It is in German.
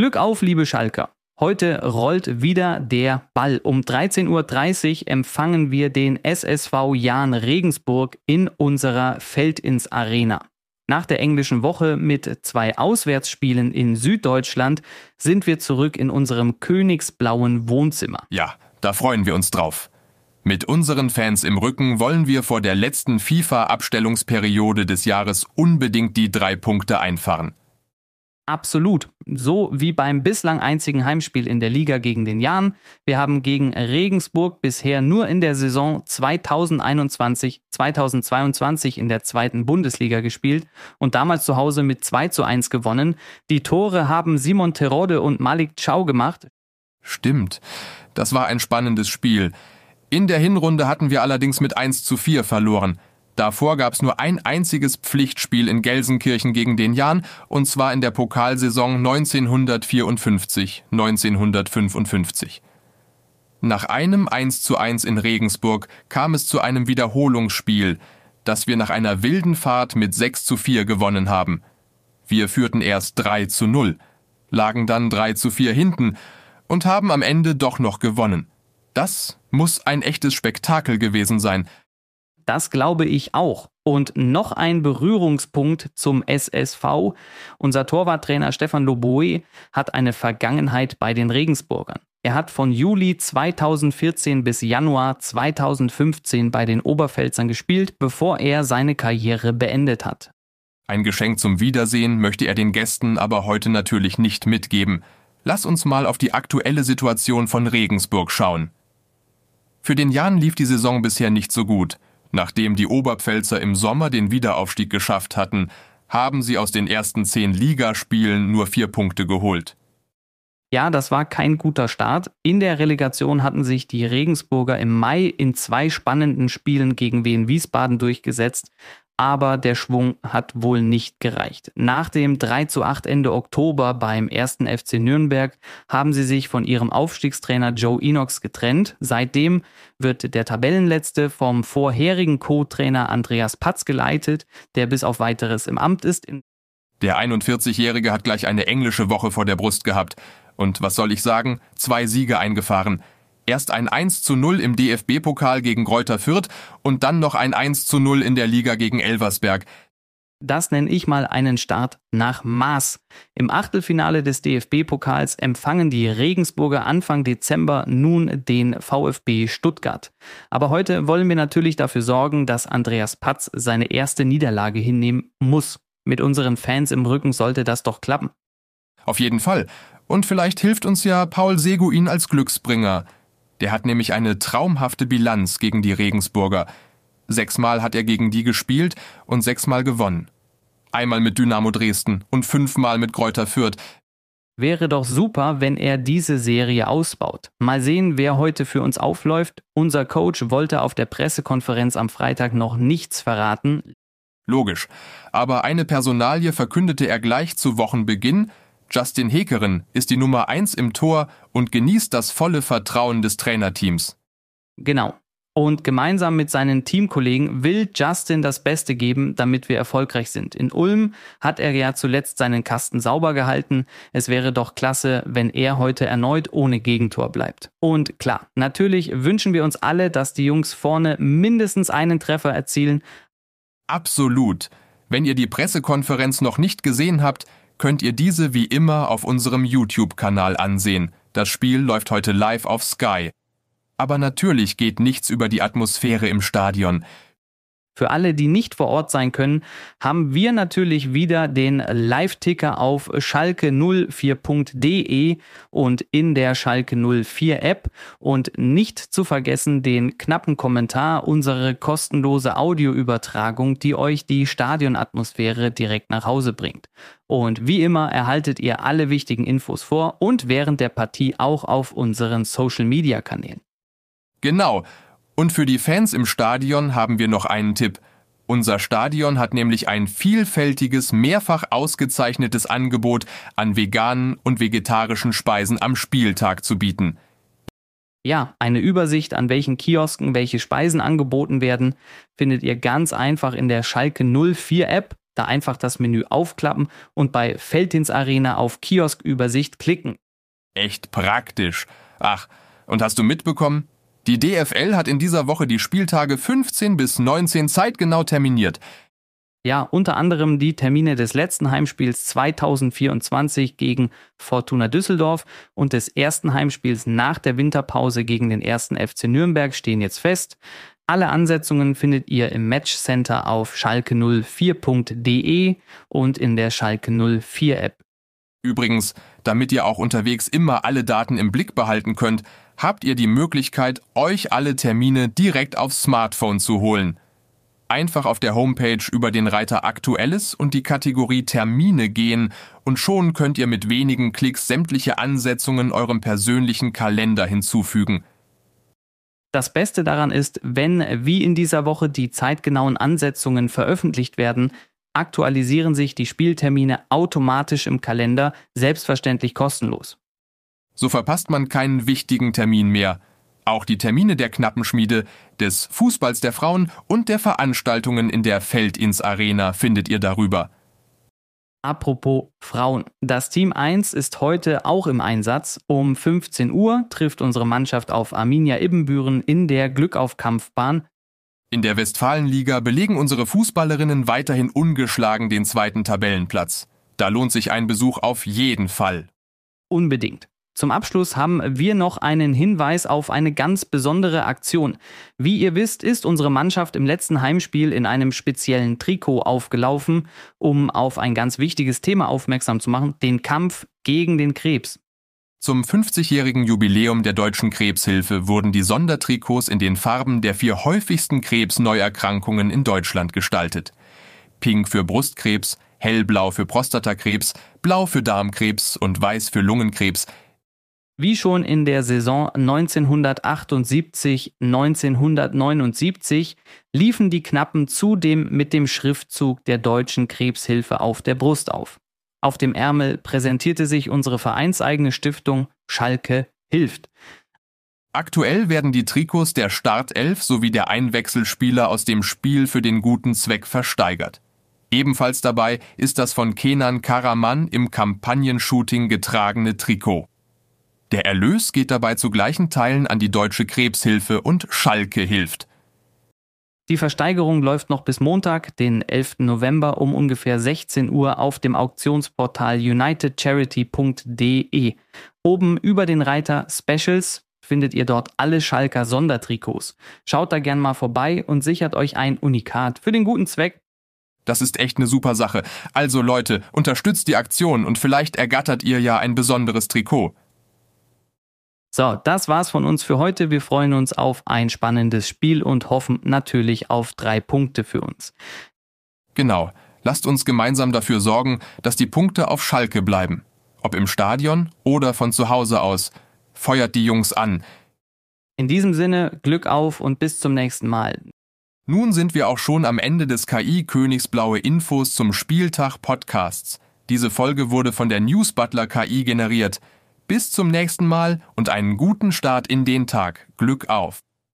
Glück auf, liebe Schalker. Heute rollt wieder der Ball. Um 13:30 Uhr empfangen wir den SSV Jahn Regensburg in unserer Feldins Arena. Nach der englischen Woche mit 2 Auswärtsspielen in Süddeutschland sind wir zurück in unserem königsblauen Wohnzimmer. Ja, da freuen wir uns drauf. Mit unseren Fans im Rücken wollen wir vor der letzten FIFA-Abstellungsperiode des Jahres unbedingt die 3 Punkte einfahren. Absolut. So wie beim bislang einzigen Heimspiel in der Liga gegen den Jahn. Wir haben gegen Regensburg bisher nur in der Saison 2021/2022 in der 2. Bundesliga gespielt und damals zu Hause mit 2:1 gewonnen. Die Tore haben Simon Terodde und Malik Thiaw gemacht. Stimmt, das war ein spannendes Spiel. In der Hinrunde hatten wir allerdings mit 1:4 verloren. Davor gab es nur ein einziges Pflichtspiel in Gelsenkirchen gegen den Jahn, und zwar in der Pokalsaison 1954/1955. Nach einem 1:1 in Regensburg kam es zu einem Wiederholungsspiel, das wir nach einer wilden Fahrt mit 6:4 gewonnen haben. Wir führten erst 3:0, lagen dann 3:4 hinten und haben am Ende doch noch gewonnen. Das muss ein echtes Spektakel gewesen sein. Das glaube ich auch. Und noch ein Berührungspunkt zum SSV. Unser Torwarttrainer Stefan Loboe hat eine Vergangenheit bei den Regensburgern. Er hat von Juli 2014 bis Januar 2015 bei den Oberpfälzern gespielt, bevor er seine Karriere beendet hat. Ein Geschenk zum Wiedersehen möchte er den Gästen aber heute natürlich nicht mitgeben. Lass uns mal auf die aktuelle Situation von Regensburg schauen. Für den Jahn lief die Saison bisher nicht so gut. Nachdem die Oberpfälzer im Sommer den Wiederaufstieg geschafft hatten, haben sie aus den ersten 10 Ligaspielen nur 4 Punkte geholt. Ja, das war kein guter Start. In der Relegation hatten sich die Regensburger im Mai in 2 spannenden Spielen gegen Wien Wiesbaden durchgesetzt. Aber der Schwung hat wohl nicht gereicht. Nach dem 3:8 Ende Oktober beim 1. FC Nürnberg haben sie sich von ihrem Aufstiegstrainer Joe Enox getrennt. Seitdem wird der Tabellenletzte vom vorherigen Co-Trainer Andreas Patz geleitet, der bis auf Weiteres im Amt ist. Der 41-Jährige hat gleich eine englische Woche vor der Brust gehabt. Und was soll ich sagen? 2 Siege eingefahren. Erst ein 1:0 im DFB-Pokal gegen Greuther Fürth und dann noch ein 1:0 in der Liga gegen Elversberg. Das nenne ich mal einen Start nach Maß. Im Achtelfinale des DFB-Pokals empfangen die Regensburger Anfang Dezember nun den VfB Stuttgart. Aber heute wollen wir natürlich dafür sorgen, dass Andreas Patz seine erste Niederlage hinnehmen muss. Mit unseren Fans im Rücken sollte das doch klappen. Auf jeden Fall. Und vielleicht hilft uns ja Paul Seguin als Glücksbringer. Der hat nämlich eine traumhafte Bilanz gegen die Regensburger. 6-mal hat er gegen die gespielt und 6-mal gewonnen. Einmal mit Dynamo Dresden und 5-mal mit Greuther Fürth. Wäre doch super, wenn er diese Serie ausbaut. Mal sehen, wer heute für uns aufläuft. Unser Coach wollte auf der Pressekonferenz am Freitag noch nichts verraten. Logisch. Aber eine Personalie verkündete er gleich zu Wochenbeginn. Justin Hekeren ist die Nummer 1 im Tor und genießt das volle Vertrauen des Trainerteams. Genau. Und gemeinsam mit seinen Teamkollegen will Justin das Beste geben, damit wir erfolgreich sind. In Ulm hat er ja zuletzt seinen Kasten sauber gehalten. Es wäre doch klasse, wenn er heute erneut ohne Gegentor bleibt. Und klar, natürlich wünschen wir uns alle, dass die Jungs vorne mindestens einen Treffer erzielen. Absolut. Wenn ihr die Pressekonferenz noch nicht gesehen habt, könnt ihr diese wie immer auf unserem YouTube-Kanal ansehen. Das Spiel läuft heute live auf Sky. Aber natürlich geht nichts über die Atmosphäre im Stadion. Für alle, die nicht vor Ort sein können, haben wir natürlich wieder den Live-Ticker auf schalke04.de und in der Schalke 04 App und nicht zu vergessen den knappen Kommentar, unsere kostenlose Audioübertragung, die euch die Stadionatmosphäre direkt nach Hause bringt. Und wie immer erhaltet ihr alle wichtigen Infos vor und während der Partie auch auf unseren Social-Media-Kanälen. Genau. Und für die Fans im Stadion haben wir noch einen Tipp. Unser Stadion hat nämlich ein vielfältiges, mehrfach ausgezeichnetes Angebot an veganen und vegetarischen Speisen am Spieltag zu bieten. Ja, eine Übersicht, an welchen Kiosken welche Speisen angeboten werden, findet ihr ganz einfach in der Schalke 04 App. da einfach das Menü aufklappen und bei Veltins Arena auf Kioskübersicht klicken. Echt praktisch. Ach, und hast du mitbekommen? Die DFL hat in dieser Woche die Spieltage 15 bis 19 zeitgenau terminiert. Ja, unter anderem die Termine des letzten Heimspiels 2024 gegen Fortuna Düsseldorf und des ersten Heimspiels nach der Winterpause gegen den 1. FC Nürnberg stehen jetzt fest. Alle Ansetzungen findet ihr im Matchcenter auf schalke04.de und in der Schalke 04 App. Übrigens, damit ihr auch unterwegs immer alle Daten im Blick behalten könnt, habt ihr die Möglichkeit, euch alle Termine direkt aufs Smartphone zu holen. Einfach auf der Homepage über den Reiter Aktuelles und die Kategorie Termine gehen und schon könnt ihr mit wenigen Klicks sämtliche Ansetzungen eurem persönlichen Kalender hinzufügen. Das Beste daran ist, wenn wie in dieser Woche die zeitgenauen Ansetzungen veröffentlicht werden, aktualisieren sich die Spieltermine automatisch im Kalender, selbstverständlich kostenlos. So verpasst man keinen wichtigen Termin mehr. Auch die Termine der Knappenschmiede, des Fußballs der Frauen und der Veranstaltungen in der Veltins Arena findet ihr darüber. Apropos Frauen. Das Team 1 ist heute auch im Einsatz. Um 15 Uhr trifft unsere Mannschaft auf Arminia Ibbenbüren in der Glückauf-Kampfbahn. In der Westfalenliga belegen unsere Fußballerinnen weiterhin ungeschlagen den zweiten Tabellenplatz. Da lohnt sich ein Besuch auf jeden Fall. Unbedingt. Zum Abschluss haben wir noch einen Hinweis auf eine ganz besondere Aktion. Wie ihr wisst, ist unsere Mannschaft im letzten Heimspiel in einem speziellen Trikot aufgelaufen, um auf ein ganz wichtiges Thema aufmerksam zu machen, den Kampf gegen den Krebs. Zum 50-jährigen Jubiläum der Deutschen Krebshilfe wurden die Sondertrikots in den Farben der 4 häufigsten Krebsneuerkrankungen in Deutschland gestaltet. Pink für Brustkrebs, hellblau für Prostatakrebs, blau für Darmkrebs und weiß für Lungenkrebs. Wie schon in der Saison 1978-1979 liefen die Knappen zudem mit dem Schriftzug der Deutschen Krebshilfe auf der Brust auf. Auf dem Ärmel präsentierte sich unsere vereinseigene Stiftung Schalke hilft. Aktuell werden die Trikots der Startelf sowie der Einwechselspieler aus dem Spiel für den guten Zweck versteigert. Ebenfalls dabei ist das von Kenan Karaman im Kampagnenshooting getragene Trikot. Der Erlös geht dabei zu gleichen Teilen an die Deutsche Krebshilfe und Schalke hilft. Die Versteigerung läuft noch bis Montag, den 11. November um ungefähr 16 Uhr auf dem Auktionsportal unitedcharity.de. Oben über den Reiter Specials findet ihr dort alle Schalker Sondertrikots. Schaut da gern mal vorbei und sichert euch ein Unikat für den guten Zweck. Das ist echt eine super Sache. Also Leute, unterstützt die Aktion und vielleicht ergattert ihr ja ein besonderes Trikot. So, das war's von uns für heute. Wir freuen uns auf ein spannendes Spiel und hoffen natürlich auf 3 Punkte für uns. Genau, lasst uns gemeinsam dafür sorgen, dass die Punkte auf Schalke bleiben. Ob im Stadion oder von zu Hause aus. Feuert die Jungs an. In diesem Sinne, Glück auf und bis zum nächsten Mal. Nun sind wir auch schon am Ende des KI Königsblaue Infos zum Spieltag Podcasts. Diese Folge wurde von der Newsbutler KI generiert. Bis zum nächsten Mal und einen guten Start in den Tag. Glück auf!